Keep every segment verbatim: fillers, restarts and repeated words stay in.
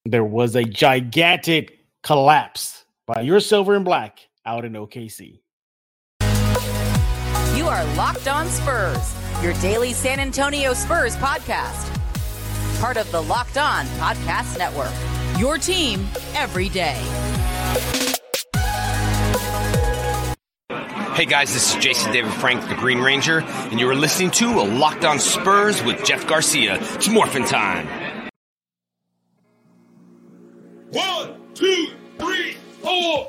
There was a gigantic collapse by your silver and black out in O K C. You are Locked On Spurs, your daily San Antonio Spurs podcast. Part of the Locked On Podcast Network, your team every day. Hey guys, this is Jason David Frank, the Green Ranger, and you are listening to a Locked On Spurs with Jeff Garcia. It's morphin' time. One, two, three, four.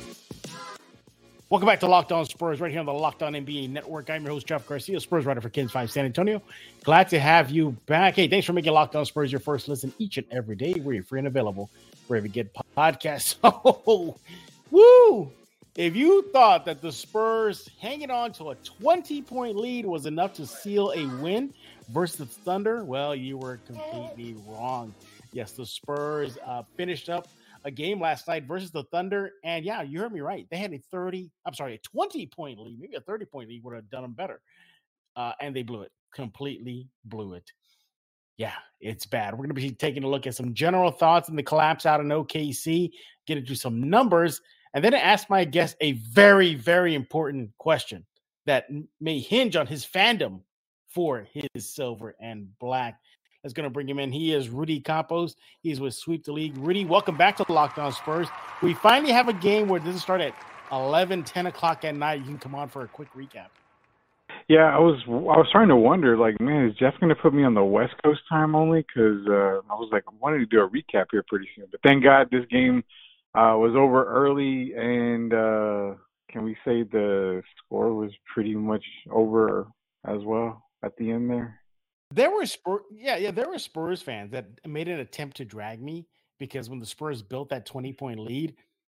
Welcome back to Locked On Spurs, right here on the Locked On N B A Network. I'm your host, Jeff Garcia, Spurs writer for Kings five San Antonio. Glad to have you back. Hey, thanks for making Locked On Spurs your first listen each and every day. We're free and available wherever you get podcasts. Oh, woo! If you thought that the Spurs hanging on to a twenty-point lead was enough to seal a win versus the Thunder, well, you were completely wrong. Yes, the Spurs uh, finished up a game last night versus the Thunder, and yeah, you heard me right. They had a thirty, I'm sorry, a twenty-point lead. Maybe a thirty-point lead would have done them better, uh, and they blew it. Completely blew it. Yeah, it's bad. We're going to be taking a look at some general thoughts on the collapse out in O K C, get into some numbers, and then ask my guest a very, very important question that may hinge on his fandom for his silver and black. Is going to bring him in. He is Rudy Campos. He's with Sweep the League. Rudy, welcome back to Locked On Spurs. We finally have a game where it doesn't start at eleven, ten o'clock at night. You can come on for a quick recap. Yeah, I was I was trying to wonder, like, man, is Jeff going to put me on the West Coast time only? Because uh, I was like, I wanted to do a recap here pretty soon. But thank God this game uh, was over early, and uh, can we say the score was pretty much over as well at the end there? There were Spurs, yeah, yeah, there were Spurs fans that made an attempt to drag me because when the Spurs built that twenty-point lead,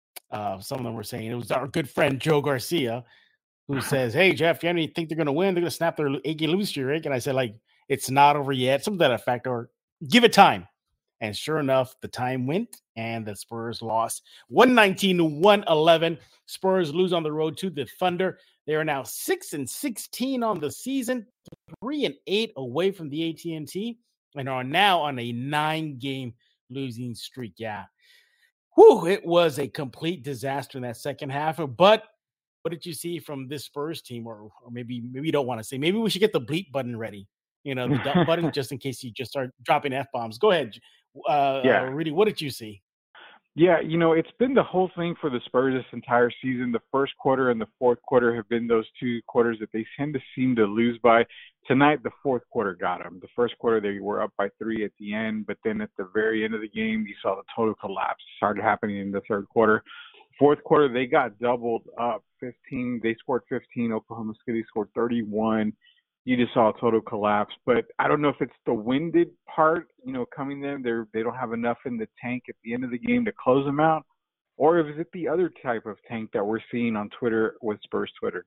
uh, some of them were saying it was our good friend Joe Garcia who says, "Hey Jeff, you any think they're going to win? They're going to snap their achy lose streak." And I said, like, it's not over yet. Something to that effect, or give it time. And sure enough, the time went, and the Spurs lost one nineteen to one eleven. Spurs lose on the road to the Thunder. They are now six and sixteen on the season, three and eight away from the A T and T, and are now on a nine-game losing streak. Yeah, whew, it was a complete disaster in that second half. But what did you see from this Spurs team, or, or maybe maybe you don't want to say? Maybe we should get the bleep button ready. You know, the dump button, just in case you just start dropping F bombs. Go ahead, uh, yeah. uh, Rudy. What did you see? Yeah, you know, it's been the whole thing for the Spurs this entire season. The first quarter and the fourth quarter have been those two quarters that they tend to seem to lose by. Tonight, the fourth quarter got them. The first quarter, they were up by three at the end, but then at the very end of the game, you saw the total collapse started happening in the third quarter. Fourth quarter, they got doubled up, fifteen. They scored fifteen. Oklahoma City scored thirty-one. You just saw a total collapse. But I don't know if it's the winded part, you know, coming in. They they don't have enough in the tank at the end of the game to close them out, or is it the other type of tank that we're seeing on Twitter with Spurs Twitter?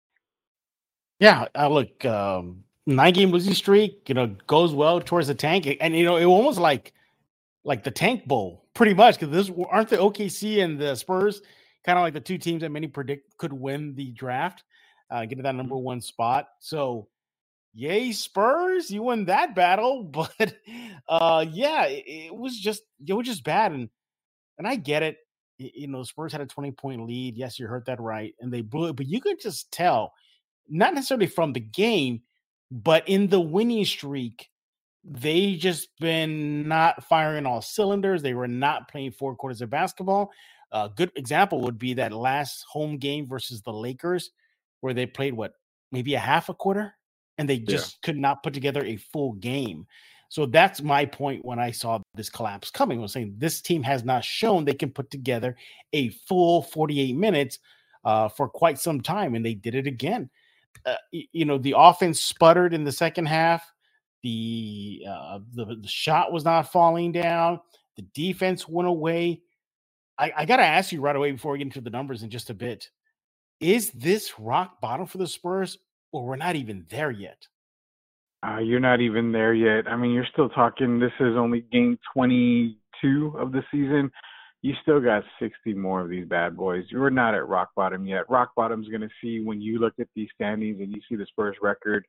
Yeah, uh, look, um, nine-game losing streak, you know, goes well towards the tank. And, you know, it almost like like the Tank Bowl, pretty much, because this aren't the O K C and the Spurs kind of like the two teams that many predict could win the draft, uh, get to that number one spot. So, yay, Spurs, you win that battle. But uh, yeah, it, it was just it was just bad, and and I get it. Y- You know, Spurs had a twenty-point lead. Yes, you heard that right, and they blew it. But you could just tell, not necessarily from the game, but in the winning streak, they just been not firing all cylinders. They were not playing four quarters of basketball. A good example would be that last home game versus the Lakers, where they played what, maybe a half a quarter, and they just could not put together a full game. So that's my point when I saw this collapse coming. I was saying this team has not shown they can put together a full forty-eight minutes uh, for quite some time, and they did it again. Uh, y- you know, the offense sputtered in the second half. The, uh, the the shot was not falling down. The defense went away. I, I got to ask you right away before we get into the numbers in just a bit. Is this rock bottom for the Spurs, or we're not even there yet? Uh, you're not even there yet. I mean, you're still talking. This is only game twenty-two of the season. You still got sixty more of these bad boys. You're not at rock bottom yet. Rock bottom's going to see when you look at these standings and you see the Spurs record.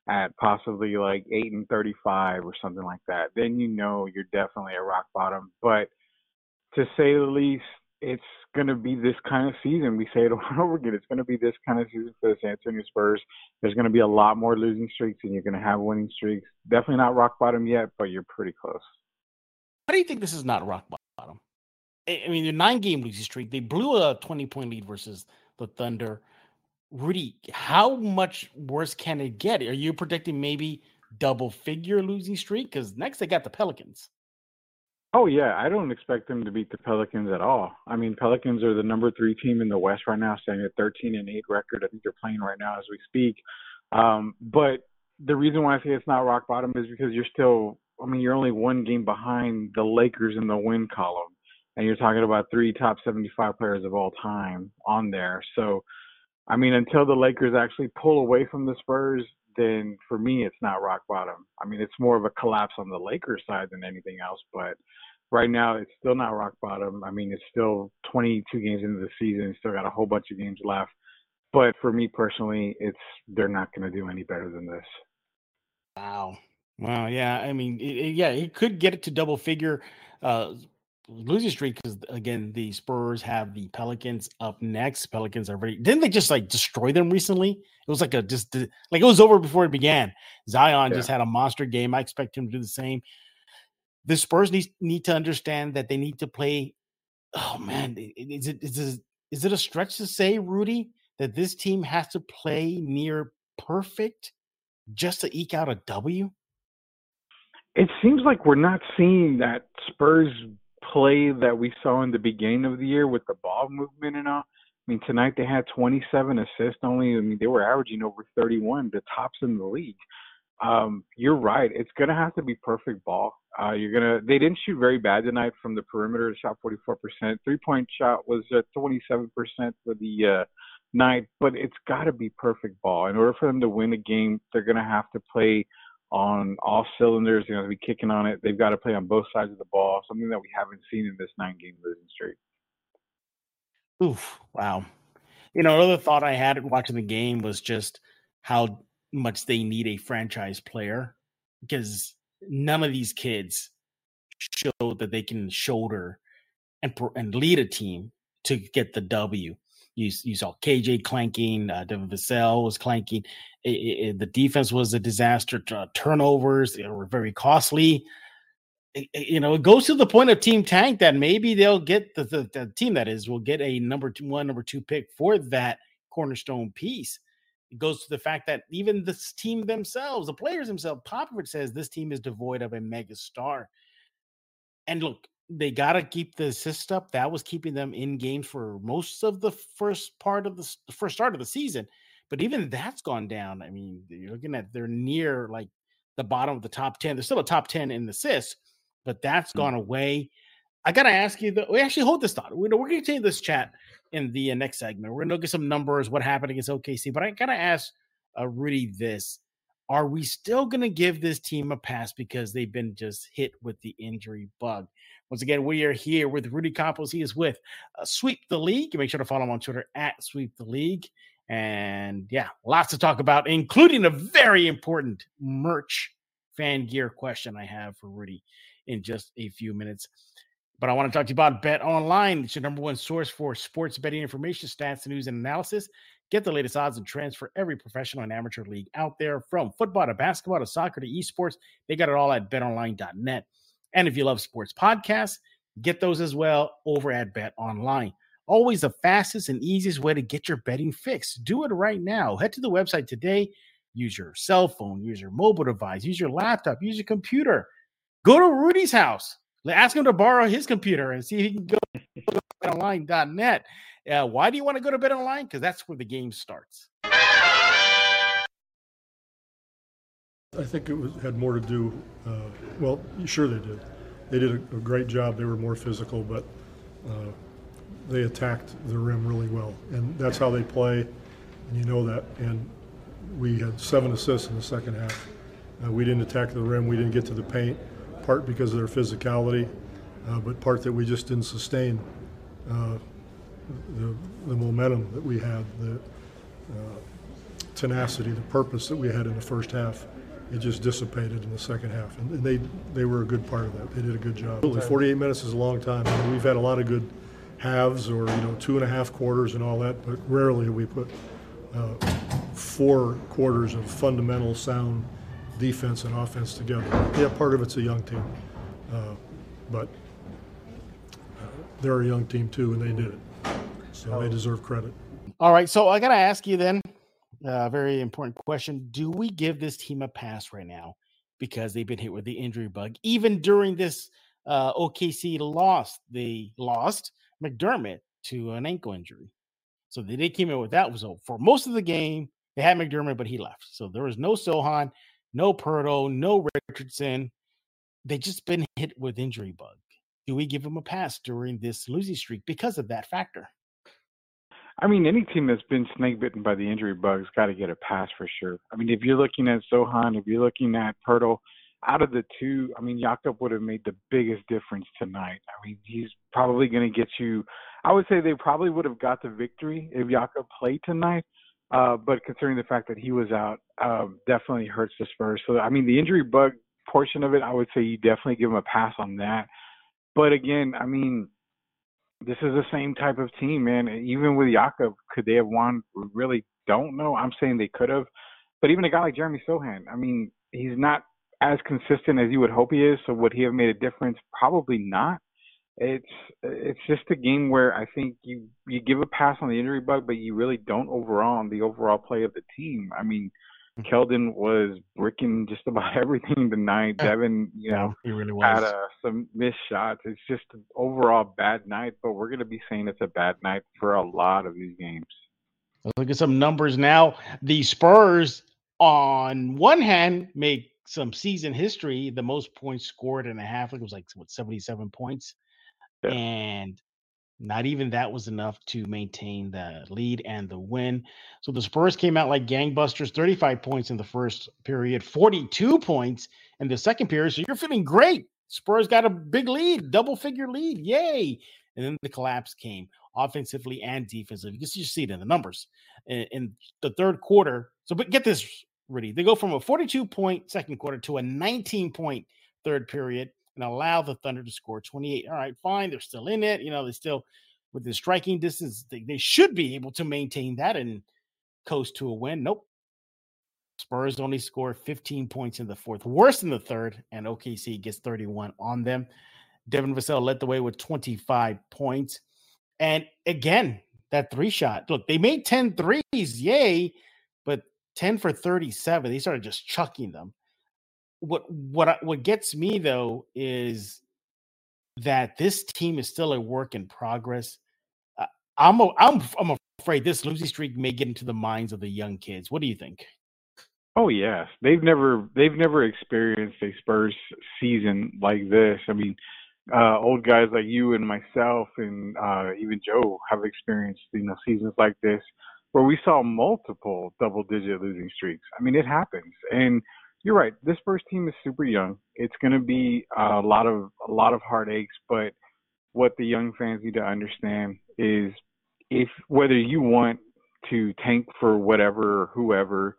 at possibly like eight and thirty-five or something like that, then you know you're definitely at rock bottom. But to say the least, it's going to be this kind of season. We say it over and over again. It's going to be this kind of season for the San Antonio Spurs. There's going to be a lot more losing streaks, and you're going to have winning streaks. Definitely not rock bottom yet, but you're pretty close. How do you think this is not rock bottom? I mean, the nine-game losing streak, they blew a twenty-point lead versus the Thunder. Rudy, how much worse can it get? Are you predicting maybe double-figure losing streak? Because next they got the Pelicans. Oh, yeah. I don't expect them to beat the Pelicans at all. I mean, Pelicans are the number three team in the West right now, standing at thirteen and eight record. I think they're playing right now as we speak. Um, but the reason why I say it's not rock bottom is because you're still – I mean, you're only one game behind the Lakers in the win column. And you're talking about three top seventy-five players of all time on there. So, I mean, until the Lakers actually pull away from the Spurs, then for me, it's not rock bottom. I mean, it's more of a collapse on the Lakers side than anything else. But right now, it's still not rock bottom. I mean, it's still twenty-two games into the season. Still got a whole bunch of games left. But for me personally, it's they're not going to do any better than this. Wow. Wow. Yeah. I mean, it, it, yeah, he could get it to double figure uh, losing streak because, again, the Spurs have the Pelicans up next. Pelicans are ready. Didn't they just like destroy them recently? It was like a just like it was over before it began. Zion yeah. just had a monster game. I expect him to do the same. The Spurs need, need to understand that they need to play. Oh, man. Is it, is it, is it a stretch to say, Rudy, that this team has to play near perfect just to eke out a W? It seems like we're not seeing that Spurs play that we saw in the beginning of the year with the ball movement and all. I mean, tonight they had twenty-seven assists only. I mean, they were averaging over thirty-one, the tops in the league. Um, you're right. It's going to have to be perfect ball. Uh, you're going to, they didn't shoot very bad tonight from the perimeter. They shot forty-four percent. Three-point shot was uh, twenty-seven percent for the uh, night, but it's got to be perfect ball. In order for them to win a game, they're going to have to play on all cylinders. They're going to be kicking on it. They've got to play on both sides of the ball, something that we haven't seen in this nine-game losing streak. Oof, wow. You know, another thought I had watching the game was just how much they need a franchise player because none of these kids show that they can shoulder and, and lead a team to get the W. You, you saw K J clanking, uh, Devin Vassell was clanking. It, it, the defense was a disaster. Uh, turnovers they were very costly. It, it, you know, it goes to the point of Team Tank that maybe they'll get the, the, the team that is will get a number two, one, number two pick for that cornerstone piece. It goes to the fact that even this team themselves, the players themselves, Popovich says this team is devoid of a mega star. And look, they got to keep the assist up. That was keeping them in games for most of the first part of the, the first start of the season. But even that's gone down. I mean, you're looking at they're near like the bottom of the top ten. They're still a top ten in assists, but that's mm-hmm. gone away. I got to ask you, the, we actually hold this thought. We're, we're going to continue this chat in the uh, next segment. We're going to look at some numbers, what happened against O K C. But I got to ask uh, Rudy this. Are we still going to give this team a pass because they've been just hit with the injury bug? Once again, we are here with Rudy Campos. He is with uh, Sweep the League. Make sure to follow him on Twitter at Sweep the League. And yeah, lots to talk about, including a very important merch fan gear question I have for Rudy in just a few minutes. But I want to talk to you about Bet Online. It's your number one source for sports betting information, stats, news, and analysis. Get the latest odds and trends for every professional and amateur league out there, from football to basketball to soccer to esports. They got it all at bet online dot net. And if you love sports podcasts, get those as well over at Bet Online. Always the fastest and easiest way to get your betting fix. Do it right now. Head to the website today. Use your cell phone, use your mobile device, use your laptop, use your computer. Go to Rudy's house. Ask him to borrow his computer and see if he can go to bet online dot net. Uh, why do you want to go to BetOnline? Because that's where the game starts. I think it was, had more to do, uh, well, sure they did. They did a, a great job. They were more physical, but uh, they attacked the rim really well. And that's how they play, and you know that. And we had seven assists in the second half. Uh, we didn't attack the rim. We didn't get to the paint, part because of their physicality, uh, but part that we just didn't sustain uh, the, the momentum that we had. The, uh, tenacity, the purpose that we had in the first half, it just dissipated in the second half. And, and they they were a good part of that. They did a good job. forty-eight minutes is a long time. I mean, we've had a lot of good halves or, you know, two and a half quarters and all that, but rarely have we put uh, four quarters of fundamental sound defense and offense together. Yeah, part of it's a young team, uh, but uh, they're a young team too, and they did it. So they deserve credit. All right, so I got to ask you then a uh, very important question. Do we give this team a pass right now because they've been hit with the injury bug? Even during this uh, O K C loss, they lost McDermott to an ankle injury. So they did came in with that. So for most of the game, they had McDermott, but he left. So there was no Sohan, no Pirtle, no Richardson. They just been hit with injury bug. Do we give them a pass during this losing streak because of that factor? I mean, any team that's been snake bitten by the injury bug's got to get a pass for sure. I mean, if you're looking at Sohan, if you're looking at Pirtle, out of the two, I mean, Jakob would have made the biggest difference tonight. I mean, he's probably going to get you, I would say they probably would have got the victory if Jakob played tonight. Uh, but considering the fact that he was out, um, definitely hurts the Spurs. So, I mean, the injury bug portion of it, I would say you definitely give him a pass on that. But again, I mean, this is the same type of team, man. Even with Jakob, could they have won? We really don't know. I'm saying they could have. But even a guy like Jeremy Sohan, I mean, he's not as consistent as you would hope he is. So would he have made a difference? Probably not. It's it's just a game where I think you, you give a pass on the injury bug, but you really don't overall on the overall play of the team. I mean, Keldon was bricking just about everything tonight. Devin, you know, he really was. had uh, some missed shots. It's just an overall bad night, but we're going to be saying it's a bad night for a lot of these games. Let's look at some numbers now. The Spurs, on one hand, make some season history, the most points scored in a half. It was like, what, seventy-seven points? Yeah. And not even that was enough to maintain the lead and the win. So the Spurs came out like gangbusters, thirty-five points in the first period, forty-two points in the second period. So you're feeling great. Spurs got a big lead, double figure lead. Yay. And then the collapse came offensively and defensively. You can just see it in the numbers in, in the third quarter. So, but get this, Rudy. They go from a forty-two point second quarter to a nineteen point third period and allow the Thunder to score twenty-eight. All right, fine. They're still in it. You know, they still, with the striking distance, they, they should be able to maintain that and coast to a win. Nope. Spurs only score fifteen points in the fourth, worse in the third, and O K C gets thirty-one on them. Devin Vassell led the way with twenty-five points. And again, that three shot. Look, they made ten threes, yay, but ten for thirty-seven. They started just chucking them. What what what gets me though is that this team is still a work in progress. Uh, I'm a, I'm I'm afraid this losing streak may get into the minds of the young kids. What do you think? Oh yes, they've never they've never experienced a Spurs season like this. I mean, uh, old guys like you and myself and uh, even Joe have experienced you know seasons like this where we saw multiple double digit losing streaks. I mean, it happens, and you're right. This Spurs team is super young. It's going to be a lot of a lot of heartaches. But what the young fans need to understand is, if whether you want to tank for whatever or whoever,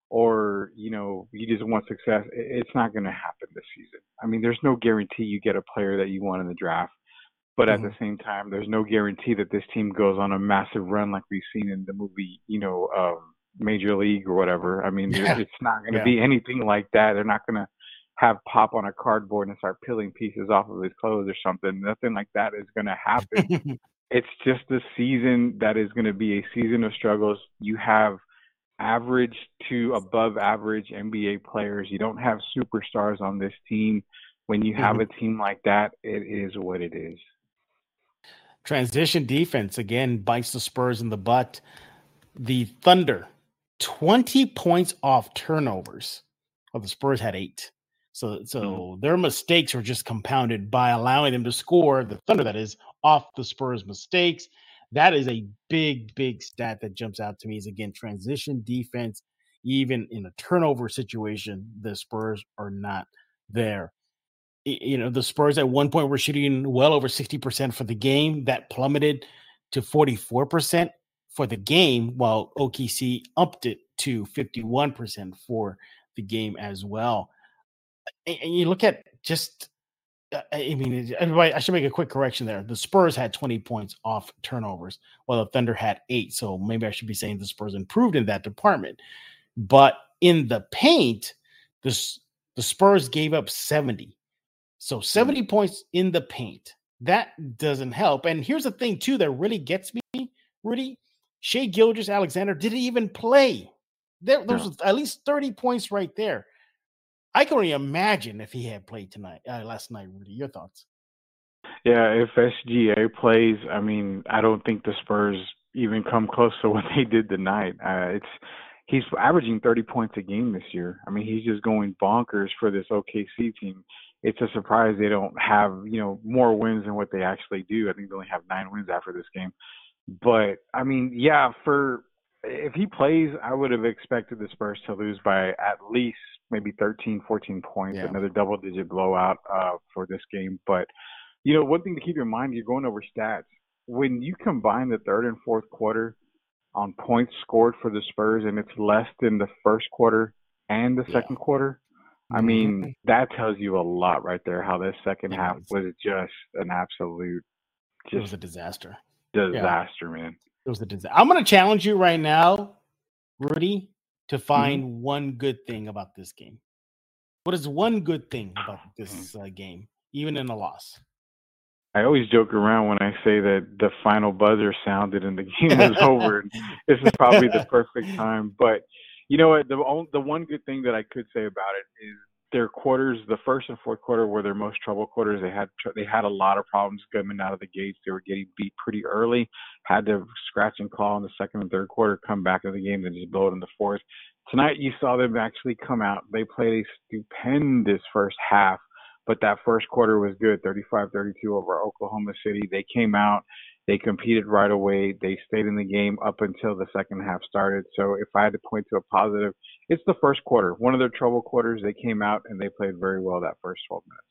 or you know you just want success, it's not going to happen this season. I mean, there's no guarantee you get a player that you want in the draft. But mm-hmm. at the same time, there's no guarantee that this team goes on a massive run like we've seen in the movie, you know. Um, Major League or whatever. I mean, yeah. it's not going to yeah. be anything like that. They're not going to have Pop on a cardboard and start peeling pieces off of his clothes or something. Nothing like that is going to happen. It's just a season that is going to be a season of struggles. You have average to above average N B A players. You don't have superstars on this team. When you have mm-hmm. a team like that, it is what it is. Transition defense, again, bites the Spurs in the butt. The Thunder, twenty points off turnovers. Well, the Spurs had eight. So so mm-hmm. their mistakes were just compounded by allowing them to score, the Thunder that is, off the Spurs' mistakes. That is a big, big stat that jumps out to me is, again, transition defense. Even in a turnover situation, the Spurs are not there. You know, the Spurs at one point were shooting well over sixty percent for the game. That plummeted to forty-four percent for the game, while O K C upped it to fifty-one percent for the game as well. And, and you look at just, uh, I mean, everybody, I should make a quick correction there. The Spurs had twenty points off turnovers, while the Thunder had eight. So maybe I should be saying the Spurs improved in that department. But in the paint, the, the Spurs gave up seventy. So seventy points in the paint. That doesn't help. And here's the thing, too, that really gets me, Rudy. Shai Gilgeous-Alexander didn't even play. There, there was at least thirty points right there. I can only imagine if he had played tonight, uh, last night, Rudy. Your thoughts? Yeah, if S G A plays, I mean, I don't think the Spurs even come close to what they did tonight. Uh, it's he's averaging thirty points a game this year. I mean, he's just going bonkers for this O K C team. It's a surprise they don't have, you know, more wins than what they actually do. I think they only have nine wins after this game. But, I mean, yeah, for if he plays, I would have expected the Spurs to lose by at least maybe thirteen, fourteen points, yeah. Another double-digit blowout uh, for this game. But, you know, one thing to keep in mind, you're going over stats. When you combine the third and fourth quarter on points scored for the Spurs, and it's less than the first quarter and the yeah. second quarter, I mean, that tells you a lot right there, how this second half was just an absolute just it was a disaster. Disaster, yeah. man. It was a disaster. I'm going to challenge you right now, Rudy, to find mm-hmm. one good thing about this game. What is one good thing about this uh, game, even in a loss? I always joke around when I say that the final buzzer sounded and the game was over. This is probably the perfect time. But you know what? The the one good thing that I could say about it is their quarters, the first and fourth quarter, were their most trouble quarters. They had they had a lot of problems coming out of the gates. They were getting beat pretty early, had to scratch and claw in the second and third quarter, come back into the game, and just blow it in the fourth. Tonight, you saw them actually come out. They played a stupendous first half, but that first quarter was good, thirty-five thirty-two over Oklahoma City. They came out. They competed right away. They stayed in the game up until the second half started. So if I had to point to a positive, it's the first quarter. One of their trouble quarters, they came out and they played very well that first twelve minutes.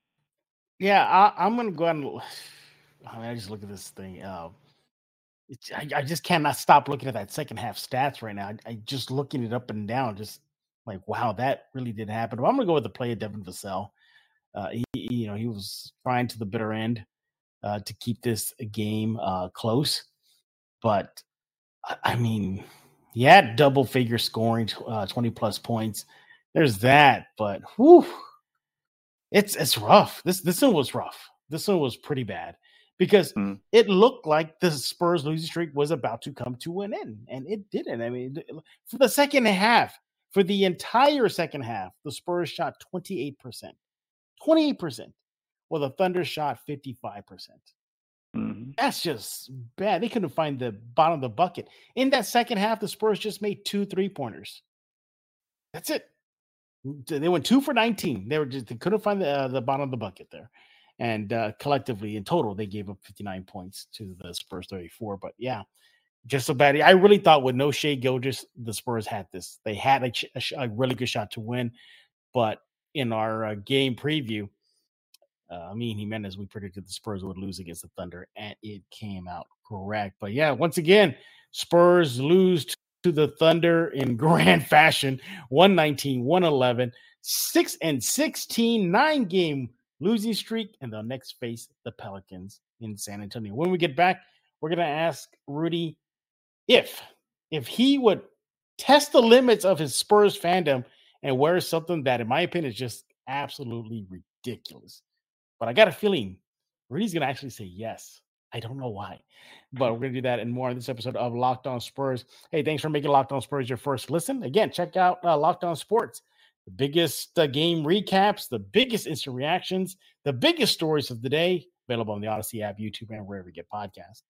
Yeah, I, I'm going to go ahead and I, mean, I just look at this thing. Uh, it's, I, I just cannot stop looking at that second half stats right now. I, I just looking it up and down, just like, wow, that really did happen. But I'm going to go with the play of Devin Vassell. Uh, he, you know, he was trying to the bitter end. Uh, to keep this game uh, close. But, I mean, he had double figure scoring, uh, twenty plus points. There's that, but whew, it's it's rough. This this one was rough. This one was pretty bad because mm. it looked like the Spurs losing streak was about to come to an end, and it didn't. I mean, for the second half, for the entire second half, the Spurs shot twenty-eight percent. twenty-eight percent. Well, the Thunder shot fifty-five percent. Mm-hmm. That's just bad. They couldn't find the bottom of the bucket. In that second half, the Spurs just made two three-pointers. That's it. They went two for nineteen. They were just they couldn't find the uh, the bottom of the bucket there. And uh, collectively, in total, they gave up fifty-nine points to the Spurs thirty-four. But yeah, just so bad. I really thought with no Shai Gilgeous, the Spurs had this. They had a, a, a really good shot to win. But in our uh, game preview, Uh, me and Jimenez, we predicted the Spurs would lose against the Thunder, and it came out correct. But yeah, once again, Spurs lose to the Thunder in grand fashion, one nineteen, one eleven, six and sixteen, nine-game losing streak, and they'll next face the Pelicans in San Antonio. When we get back, we're going to ask Rudy if, if he would test the limits of his Spurs fandom and wear something that, in my opinion, is just absolutely ridiculous. But I got a feeling Rudy's going to actually say yes. I don't know why. But we're going to do that and more in this episode of Locked On Spurs. Hey, thanks for making Locked On Spurs your first listen. Again, check out uh, Locked On Sports. The biggest uh, game recaps, the biggest instant reactions, the biggest stories of the day. Available on the Odyssey app, YouTube, and wherever you get podcasts.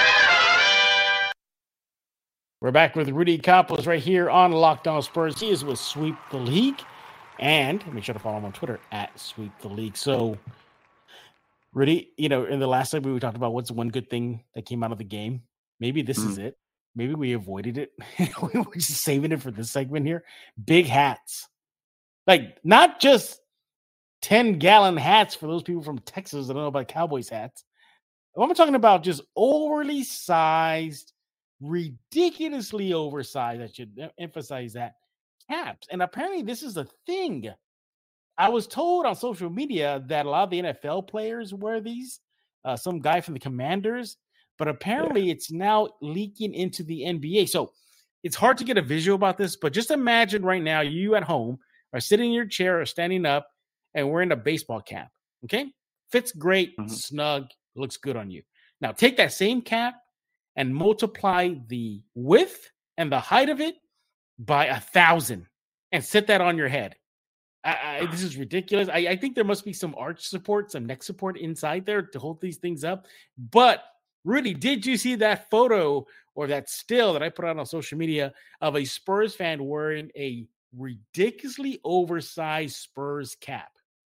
We're back with Rudy Campos right here on Locked On Spurs. He is with Sweep the League. And make sure to follow him on Twitter at Sweep the League. So, Rudy, you know, in the last segment, we talked about what's one good thing that came out of the game. Maybe this mm. is it. Maybe we avoided it. We were just saving it for this segment here. Big hats. Like, not just ten-gallon hats for those people from Texas that don't know about Cowboys hats. I'm talking about just overly sized ridiculously oversized. I should emphasize that caps. And apparently, this is a thing. I was told on social media that a lot of the N F L players wear these. Uh, some guy from the Commanders, but apparently yeah. it's now leaking into the N B A. So it's hard to get a visual about this, but just imagine right now you at home are sitting in your chair or standing up and wearing a baseball cap. Okay, fits great, mm-hmm. snug, looks good on you. Now take that same cap and multiply the width and the height of it by a thousand and sit that on your head. I, I, this is ridiculous. I, I think there must be some arch support, some neck support inside there to hold these things up. But Rudy, did you see that photo or that still that I put out on social media of a Spurs fan wearing a ridiculously oversized Spurs cap?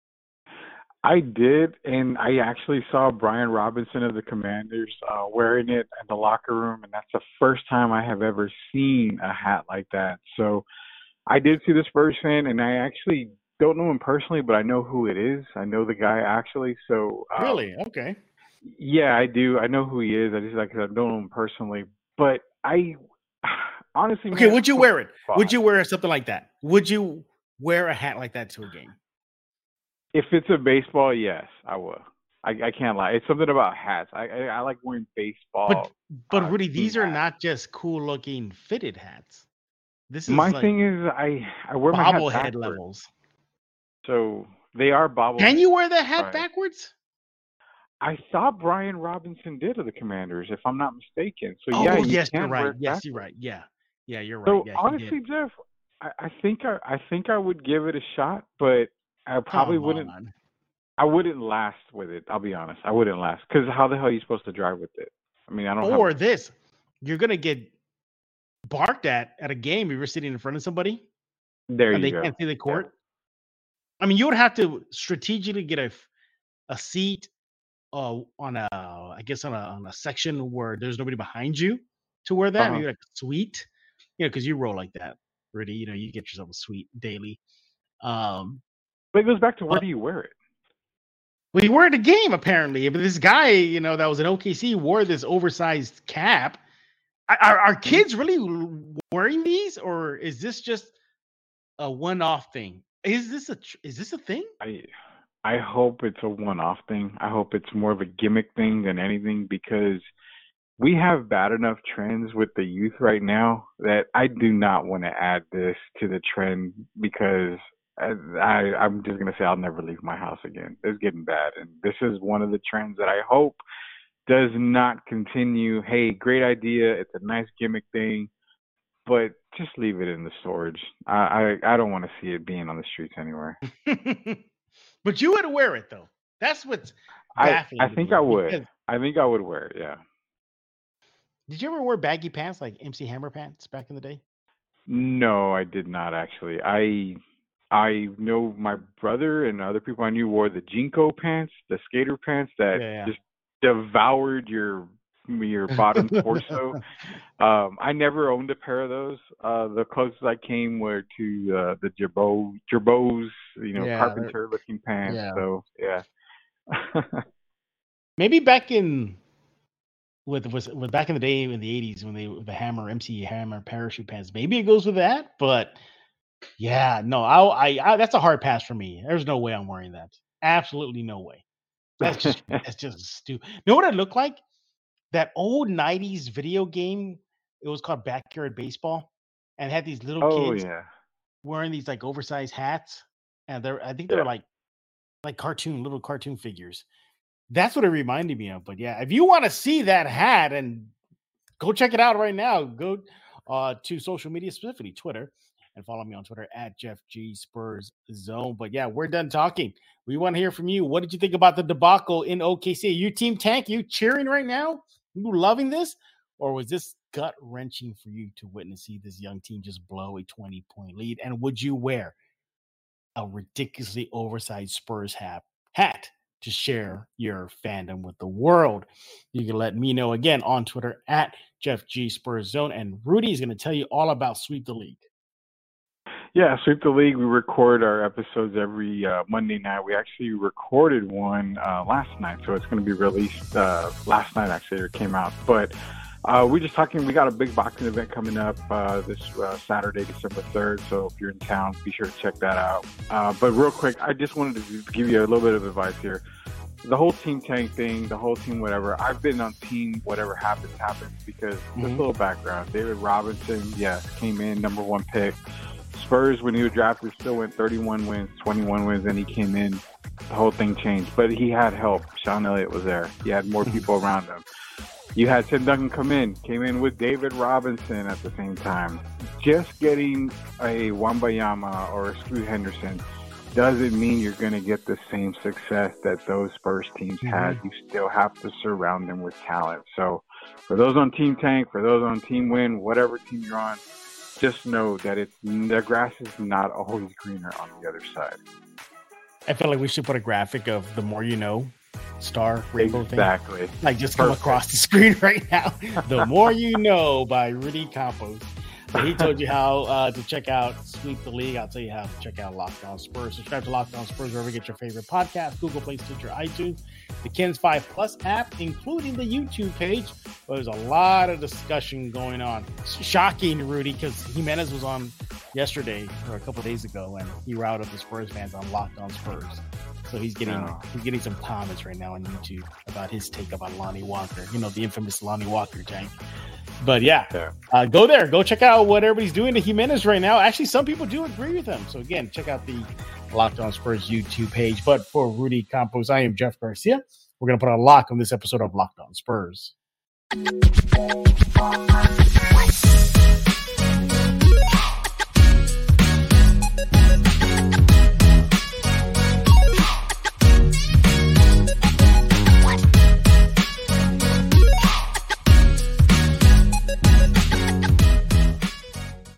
I did, and I actually saw Brian Robinson of the Commanders uh, wearing it in the locker room, and that's the first time I have ever seen a hat like that. So I did see the Spurs fan, and I actually don't know him personally, but I know who it is. I know the guy actually. So um, really, okay, yeah, I do. I know who he is. I just like I don't know him personally, but I honestly, okay. Man, would you wear it? Would you wear something like that? Would you wear a hat like that to a game? If it's a baseball, yes, I will. I, I can't lie. It's something about hats. I I, I like wearing baseball. But but uh, Rudy, these are hats. not just cool looking fitted hats. This is my like thing is I I wear my hat bobblehead backwards. levels. So they are bobblehead. Can you wear that hat right. backwards? I thought Brian Robinson did of the Commanders, if I'm not mistaken. So oh, yeah, you yes, can you're right. wear it Yes, backwards. you're right. Yeah, yeah, you're right. So yeah, honestly, Jeff, I, I think I, I think I would give it a shot, but I probably Come wouldn't. on. I wouldn't last with it. I'll be honest. I wouldn't last because how the hell are you supposed to drive with it? I mean, I don't. Or have... this, you're gonna get barked at at a game if you're sitting in front of somebody. There and you they go. can't see the court. Yeah. I mean, you would have to strategically get a a seat uh, on a, I guess on a on a section where there's nobody behind you to wear that. Uh-huh. Maybe like a suite, you know, because you roll like that, Rudy. You know, you get yourself a suite daily. Um, but it goes back to where uh, do you wear it? Well, you wear it a game apparently, but this guy, you know, that was in O K C wore this oversized cap. Are, are kids really wearing these, or is this just a one-off thing? Is this a is this a thing? I I hope it's a one-off thing. I hope it's more of a gimmick thing than anything because we have bad enough trends with the youth right now that I do not want to add this to the trend because I, I I'm just gonna say I'll never leave my house again. It's getting bad, and this is one of the trends that I hope does not continue. Hey, great idea. It's a nice gimmick thing, but just leave it in the storage. I I, I don't want to see it being on the streets anywhere. But you would wear it though. That's what's I baffling. I think I would. I think I would wear it. Yeah. Did you ever wear baggy pants like M C Hammer pants back in the day? No, I did not actually. I I know my brother and other people I knew wore the Jinko pants, the skater pants that Yeah, yeah. just devoured your your bottom torso. Um, I never owned a pair of those. Uh, the closest I came were to uh, the Gerbo Gerbos, you know, Yeah, carpenter looking pants. yeah. So yeah. Maybe back in with was with back in the day in the eighties when they the Hammer M C Hammer parachute pants. Maybe it goes with that, but yeah, no, I, I, I that's a hard pass for me. There's no way I'm wearing that. Absolutely no way. That's just that's just stupid. You know what it looked like? That old nineties video game. It was called Backyard Baseball, and it had these little Oh kids yeah. wearing these like oversized hats, and they're I think they were Yeah. like like cartoon little cartoon figures. That's what it reminded me of. But yeah, if you want to see that hat, and go check it out right now, go uh, to social media, specifically Twitter, and follow me on Twitter at Jeff G Spurs Zone. But yeah, we're done talking. We want to hear from you. What did you think about the debacle in O K C? Are you Team Tank? Are you cheering right now? You loving this? Or was this gut wrenching for you to witness see this young team just blow a twenty point lead? And would you wear a ridiculously oversized Spurs hat, hat to share your fandom with the world? You can let me know again on Twitter at Jeff G Spurs Zone. And Rudy is going to tell you all about Sweep the League. Yeah, Sweep the League. We record our episodes every uh, Monday night. We actually recorded one uh, last night, so it's going to be released uh, last night. Actually, it came out. But Uh, we're just talking. We got a big boxing event coming up uh, this uh, Saturday, December third. So if you're in town, be sure to check that out. Uh, but real quick, I just wanted to give you a little bit of advice here. The whole team tank thing, the whole team whatever. I've been on team whatever happens happens because mm-hmm. this little background. David Robinson, yes, came in number one pick. Spurs, when he was drafted, still went thirty-one wins, twenty-one wins, and he came in. The whole thing changed, but he had help. Sean Elliott was there. He had more people around him. You had Tim Duncan come in, came in with David Robinson at the same time. Just getting a Wembayama or a Scoot Henderson doesn't mean you're going to get the same success that those Spurs teams mm-hmm. had. You still have to surround them with talent. So for those on Team Tank, for those on Team Win, whatever team you're on, just know that it's, the grass is not always greener on the other side. I feel like we should put a graphic of the more you know star rainbow exactly. thing. Like just Perfect. Come across the screen right now. The More You Know by Rudy Campos. But he told you how uh, to check out Sweep the League. I'll tell you how to check out Locked On Spurs. Subscribe to Locked On Spurs wherever you get your favorite podcast, Google Play, Stitcher, iTunes, the Kens five Plus app, including the YouTube page. Well, there's a lot of discussion going on. It's shocking, Rudy, because Jimenez was on yesterday or a couple of days ago, and he routed the Spurs fans on Locked On Spurs. So he's getting no. he's getting some comments right now on YouTube about his take about Lonnie Walker. You know, the infamous Lonnie Walker, Jank. But yeah, yeah. Uh, go there. Go check out what everybody's doing to Jimenez right now. Actually, some people do agree with him. So again, check out the Locked On Spurs YouTube page. But for Rudy Campos, I am Jeff Garcia. We're going to put a lock on this episode of Locked On Spurs.